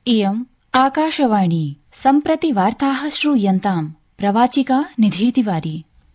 इयम् आकाशवाणी सम्प्रति वार्ताः श्रूयन्ताम् प्रवाचिका निधीतिवारी।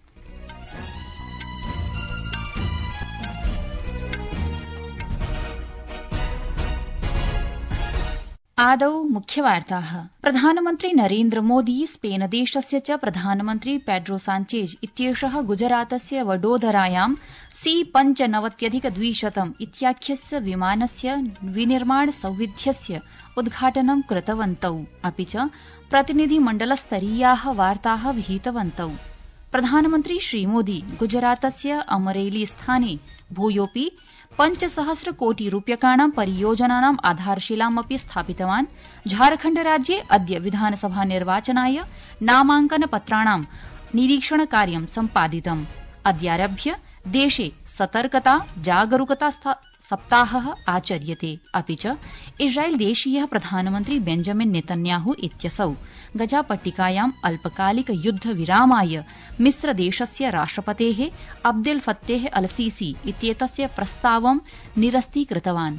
आदौ मुख्यवार्ताः। प्रधानमन्त्री नरेन्द्र मोदी स्पेन देशस्य च प्रधानमन्त्री पेड्रो साञ्चेज इत्येषः गुजरातस्य वडोदरायां C-95-200 इत्याख्यस्य विमानस्य विनिर्माण सौविध्यस्य उद्घाटनं कृतवन्तौ, अपि च प्रतिनिधिमण्डलस्तरीयाः वार्ताः विहितवन्तौ। प्रधानमन्त्री श्रीमोदी गुजरातस्य अमरेली स्थाने भूयोऽपि 5,000 कोटि रूप्यकाणां परियोजनानाम् आधारशिलामपि स्थापितवान्। झारखण्डराज्ये अद्य विधानसभा निर्वाचनाय नामाङ्कनपत्राणां निरीक्षणकार्यं सम्पादितम्। अद्यारभ्य देशे सतर्कता जागरूकता सप्ताहः आचर्यते। अपि च इस्राएल देशीयः प्रधानमन्त्री बेंजामिन नेतन्याहू इत्यसौ गजापट्टिकायाम् अल्पकालिक युद्धविरामाय मिस्रदेशस्य राष्ट्रपतेः अब्देल फत्तेह अल सीसी इत्येतस्य प्रस्तावं निरस्तीकृतवान्।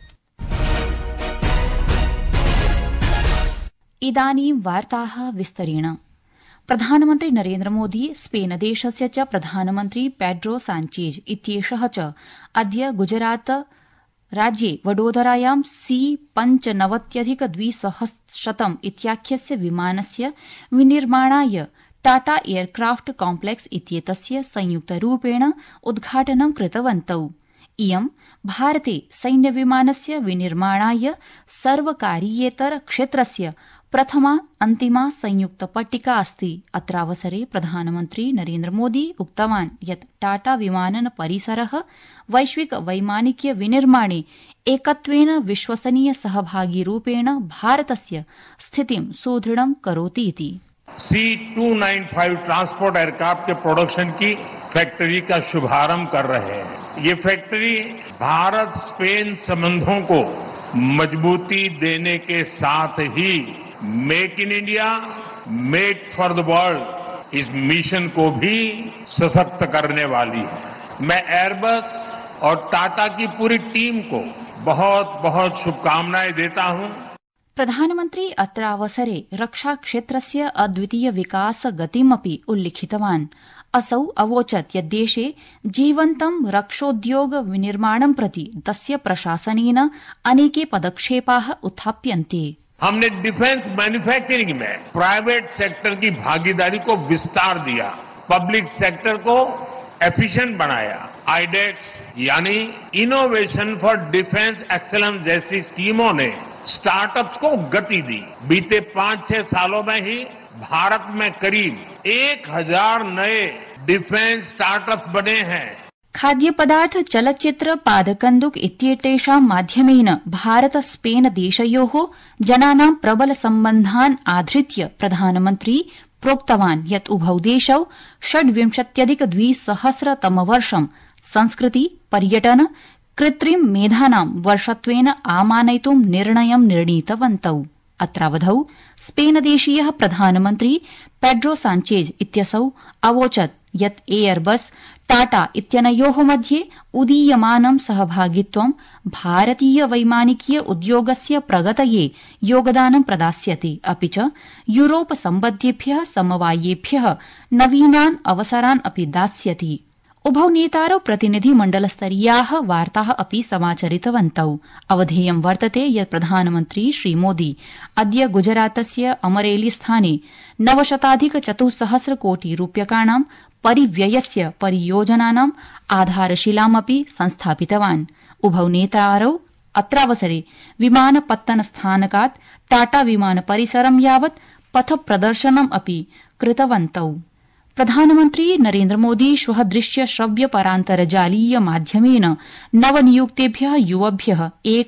इदानीं वार्ताः विस्तरेण। प्रधानमन्त्री नरेन्द्र मोदी स्पेन देशस्य च प्रधानमन्त्री पेड्रो साञ्चेज इत्येषः च अद्य गुजरात राज्ये वडोदरायां C-95-200 इत्याख्यस्य विमानस्य विनिर्माणाय टाटा एयरक्राफ्ट कॉम्प्लेक्स इत्येतस्य संयुक्तरूपेण उद्घाटनं कृतवन्तौ। इयं भारते सैन्यविमानस्य विनिर्माणाय सर्वकारीयेतर क्षेत्रस्य प्रथमा अन्तिमा संयुक्तपट्टिका अस्ति। अत्रावसरे प्रधानमन्त्री नरेन्द्र मोदी उक्तवान् यत् टाटा विमानन परिसरः वैश्विक वैमानिकीय विनिर्माणे एकत्वेन विश्वसनीय सहभागीरूपेण भारतस्य स्थितिं सुदृढं करोति इति। C-295 ट्रांसपोर्ट एयरक्राफ्ट के प्रोडक्शन की फैक्ट्री का शुभारंभ कर रहे हैं। ये फैक्ट्री भारत स्पेन संबंधों को मजबूती देने के साथ ही make in India make for the world इस मिशन को भी सशक्त करने वाली है। मैं एयरबस और टाटा की पूरी टीम को बहुत बहुत शुभकामनाएं देता हूं। प्रधानमन्त्री अत्रावसरे रक्षाक्षेत्रस्य अद्वितीय विकास गतिमपि उल्लिखितवान्। असौ अवोचत् यत् देशे जीवन्तं रक्षोद्योग विनिर्माणं प्रति तस्य प्रशासनेन अनेके पदक्षेपाः उत्थाप्यन्ते। हमने डिफेंस मैन्युफैक्चरिंग में प्राइवेट सेक्टर की भागीदारी को विस्तार दिया, पब्लिक सेक्टर को एफिशिएंट बनाया। आईडेक्स यानी इनोवेशन फॉर डिफेंस एक्सीलेंस जैसी स्कीमों ने स्टार्टअप्स को गति दी। बीते 5-6 सालों में ही भारत में करीब 1,000 नए डिफेंस स्टार्टअप्स बने हैं। खाद्य पदार्थ चलच्चित्र पादकन्दुक इत्येतेषां माध्यमेन भारत स्पेन देशयोः जनानां प्रबल सम्बन्धान् आधृत्य प्रधानमन्त्री प्रोक्तवान् यत् उभौ देशौ 26,200 तमवर्षं संस्कृति पर्यटन कृत्रिम मेधानां वर्षत्वेन आमानयितुं निर्णयं निर्णीतवन्तौ। अत्रावधौ स्पेन देशीयः प्रधानमन्त्री पेड्रो साञ्चेज इत्यसौ अवोचत् यत् एयरबस टाटा इत्यनयोः मध्ये उदीयमानं सहभागित्वं भारतीय वैमानिकीय उद्योगस्य प्रगतये योगदानं प्रदास्यति, अपि च यूरोप सम्बद्धेभ्यः समवायेभ्यः नवीनान् अवसरान् अपि दास्यति। उभौ नेतारौ प्रतिनिधिमण्डलस्तरीयाः वार्ताः अपि समाचरितवन्तौ। अवधेयं वर्तते यत् प्रधानमन्त्री श्रीमोदी अद्य गुजरातस्य अमरेली स्थाने 900,400 कोटि रूप्यकाणां परिव्ययस्य परियोजनानाम् आधारशिलामपि संस्थापितवान्। उभौ नेतारौ अत्रावसरे विमानपत्तनस्थानकात् टाटा विमान परिसरं यावत् पथप्रदर्शनम् अपि कृतवन्तौ। प्रधानमन्त्री नरेन्द्र मोदी श्वः दृश्य श्रव्य परान्तर्जालीय माध्यमेन नवनियुक्तेभ्यः युवभ्यः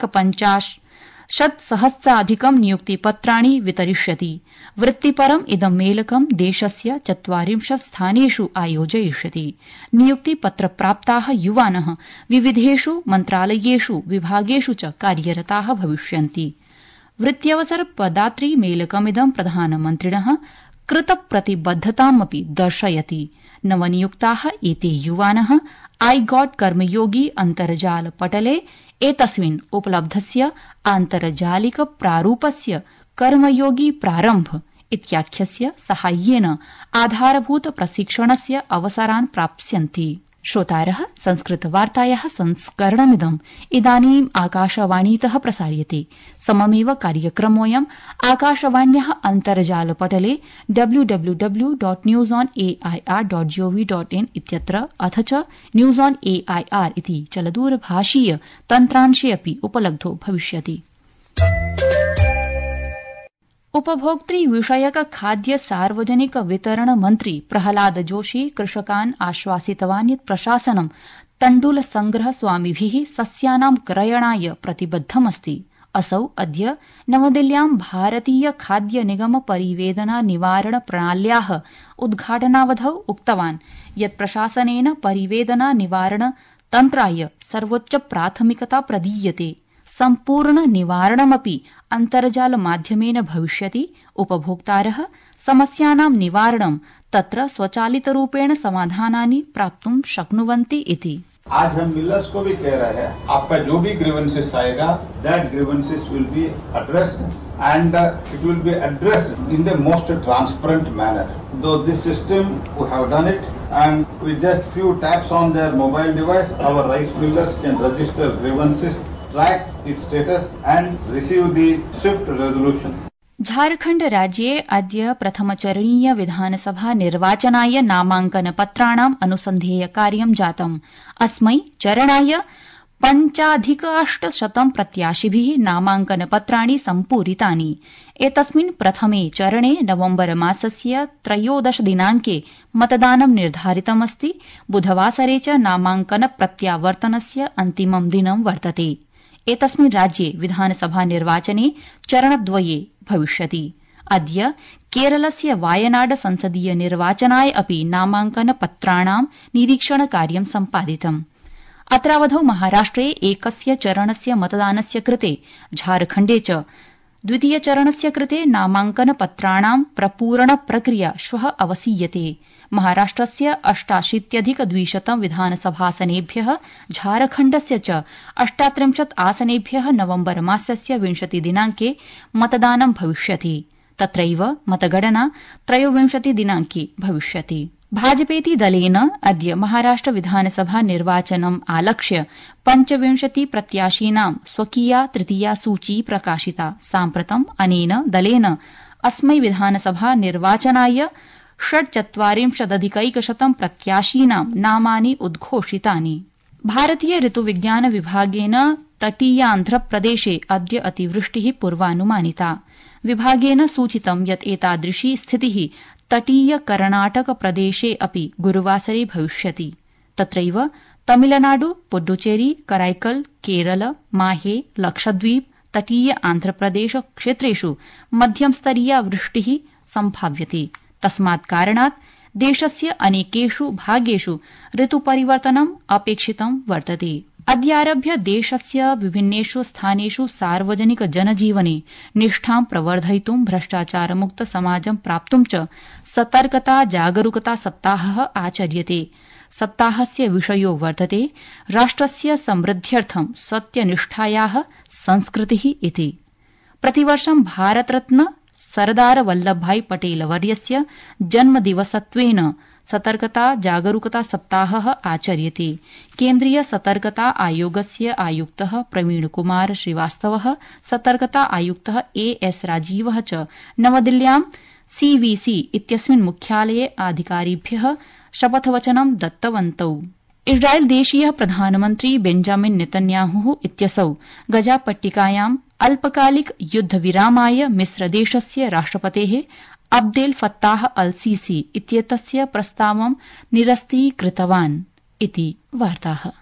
1,50,000 नियुक्तिपत्राणि वितरिष्यति। वृत्तिपरम् इदं मेलकं देशस्य 40 स्थानेषु आयोजयिष्यति। नियुक्तिपत्रप्राप्ताः युवानः विविधेषु मन्त्रालयेषु विभागेषु च कार्यरताः भविष्यन्ति। वृत्त्यवसर पदात्री मेलकमिदं प्रधानमन्त्रिणः कृतप्रतिबद्धतामपि दर्शयति। नवनियुक्ताः एते युवानः आई गॉट कर्मयोगी अन्तर्जाल पटले एतस्मिन् उपलब्धस्य आन्तर्जालिक प्रारूपस्य कर्मयोगी प्रारम्भ इत्याख्यस्य साहाय्येन आधारभूत प्रशिक्षणस्य अवसरान् प्राप्स्यन्ति। श्रोतारः, संस्कृतवार्तायाः संस्करणमिदम् इदानीम् आकाशवाणीतः प्रसार्यते। सममेव कार्यक्रमोऽयम् आकाशवाण्याः अन्तर्जालपटले www.newsonair.gov.in इत्यत्र अथ च न्यूज ऑन एआईआर इति चलदूरभाषीय तन्त्रांशे अपि उपलब्धो भविष्यति। उपभोक्तृ विषयक खाद्य सार्वजनिक वितरण मन्त्री प्रहलाद जोशी कृषकान् आश्वासितवान् यत् प्रशासनं तण्डुल संग्रह स्वामिभिः सस्यानां क्रयणाय प्रतिबद्धमस्ति। असौ अद्य नवदिल्ल्यां भारतीय खाद्य निगम परिवेदना निवारण प्रणाल्याः उद्घाटनावधौ उक्तवान् यत् प्रशासनेन परिवेदना निवारण तन्त्राय सर्वोच्च प्राथमिकता प्रदीयते। सम्पूर्ण निवारणमपि अन्तर्जाल माध्यमेन भविष्यति। उपभोक्तारः समस्यानां निवारणं तत्र स्वचालितरूपेण समाधानानि प्राप्तुं शक्नुवन्ति इति। आज हम मिलर्स को भी कह रहे हैं, आपका जो भी ग्रीवेंसेस आएगा, that grievances will be addressed and it will be addressed in the most transparent manner. Though this system, we have done it, and with just few taps on their mobile device, our rice millers can register grievances, track its status and receive the swift resolution. Jharkhand राज्ये अद्य प्रथमचरणीय विधानसभा निर्वाचनाय नामांकन पत्राणाम् अनुसन्धेय कार्यं जातम्। अस्मै चरणाय 5,800 प्रत्याशिभिः नामांकन पत्राणि सम्पूरितानि। एतस्मिन् प्रथमे चरणे नवम्बर मासस्य 13 दिनाङ्के मतदानं निर्धारितमस्ति। बुधवासरे च नामांकन प्रत्यावर्तनस्य अन्तिमं दिनं वर्तते। एतस्मिन् राज्ये विधानसभा निर्वाचने चरणद्वये भविष्यति। अद्य केरलस्य वायनाड संसदीय निर्वाचनाय अपि नामांकन पत्राणां निरीक्षणकार्यं सम्पादितम्। अत्रावधौ महाराष्ट्रे एकस्य चरणस्य मतदानस्य कृते, झारखण्डे च द्वितीयचरणस्य कृते नामांकन पत्राणां प्रपूरण प्रक्रिया श्वः अवसीयते। महाराष्ट्रस्य 88,200 विधानसभासनेभ्यः, झारखण्डस्य च 38 आसनेभ्यः नवम्बर मासस्य 20 दिनाङ्के मतदानं भविष्यति। तत्रैव मतगणना 23 दिनाङ्के भविष्यति। भाजपेति दलेन अद्य महाराष्ट्र विधानसभा निर्वाचनम् आलक्ष्य 25 प्रत्याशीनां स्वकीया तृतीया सूची प्रकाशिता। साम्प्रतम् अनेन दलेन अस्मै विधानसभा निर्वाचनाय 46,100 प्रत्याशीनां नामानि उद्घोषितानि। भारतीय ऋतुविज्ञान विभागेन तटीयान्ध्रप्रदेशे अद्य अतिवृष्टिः पूर्वानुमानिता। विभागेन सूचितं यत् एतादृशी स्थितिः तटीय कर्णाटक प्रदेशे अपि गुरुवासरे भविष्यति। तत्रैव तमिलनाडु, पुडुचेरी, कराईकल, केरल, माहे, लक्षद्वीप, तटीय आन्ध्रप्रदेश क्षेत्रेषु मध्यमस्तरीया वृष्टिः सम्भाव्यते। तस्मात् कारणात् देशस्य अनेकेषु भागेषु ऋतुपरिवर्तनम् अपेक्षितं वर्तते। अद्यारभ्य देशस्य विभिन्नेषु स्थानेषु सार्वजनिक जनजीवने निष्ठां प्रवर्धयितुं, भ्रष्टाचारमुक्त समाजं प्राप्तुं च सतर्कता जागरूकता सप्ताहः आचर्यते। सप्ताहस्य विषयो वर्तते राष्ट्रस्य समृद्ध्यर्थं सत्यनिष्ठायाः संस्कृतिः इति। प्रतिवर्षं भारतरत्न सरदार वल्लभभाई पटेलवर्यस्य जन्मदिवसत्वेन सतर्कता जागरूकता सप्ताहः आचर्यते। केन्द्रीय सतर्कता आयोगस्य आयुक्तः प्रवीण कुमार श्रीवास्तवः, सतर्कता आयुक्तः एएस राजीवः च नवदिल्ल्यां सीवीसी इत्यस्मिन् मुख्यालये अधिकारिभ्यः शपथवचनं दत्तवन्तौ। इस्राएल देशीयः प्रधानमन्त्री बेंजामिन नेतन्याहुः इत्यसौ गजापट्टिकायाम् अल्पकालिक युद्धविरामाय मिस्रदेशस्य राष्ट्रपतेः अब्देल फत्ताह अल सीसी इत्येतस्य प्रस्तावं निरस्तीकृतवान् इति वार्ताः।